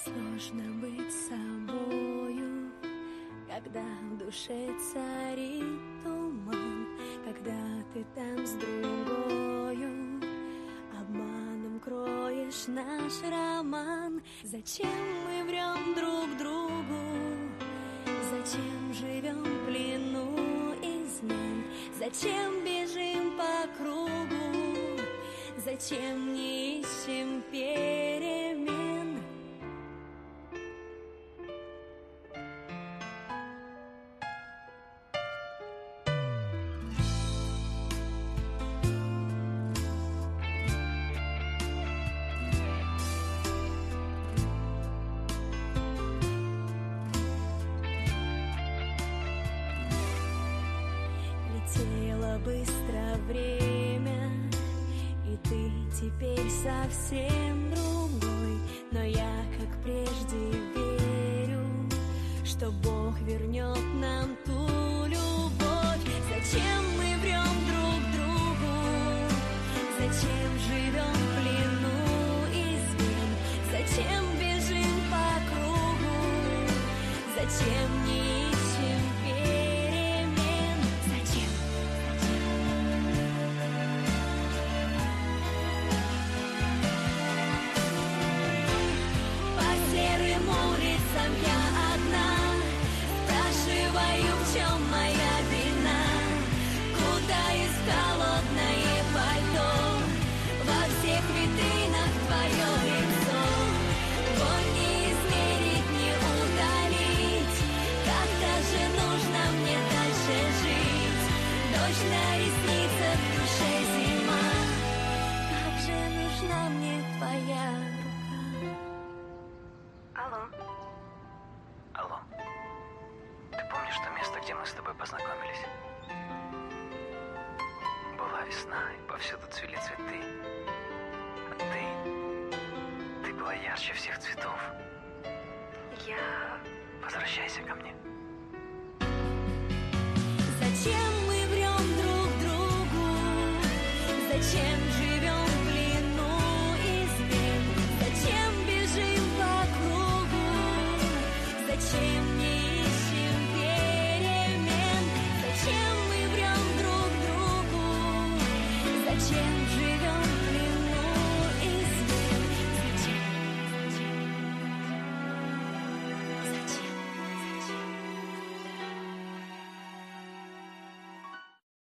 Сложно быть собою, когда в душе царит туман, когда ты там с другою, обманом кроешь наш роман. Зачем мы врем друг другу? Зачем живем в плену измен? Зачем бежим по кругу? Зачем не ищем перемен? Летело быстро время, и ты теперь совсем другой. Но я, как прежде, верю, что Бог вернет нам ту любовь. Зачем мы врем друг другу? Зачем живем в плену измен? Зачем бежим по кругу? Зачем не ищем перемен? Зачем? По серым улицам я одна, спрашиваю, в чем моя вина. Куда из холодное пальто? Во всех витринах твое лицо. Вонь не измерить, не удалить. Как-то же нужно мне дальше жить. Дождь на ресницах, в душе зима. Как же нужна мне твоя рука. Алло. Алло. Ты помнишь то место, где мы с тобой познакомились? Была весна, и повсюду цвели цветы. А ты была ярче всех цветов. Я... Возвращайся ко мне. Зачем мы врем друг другу? Зачем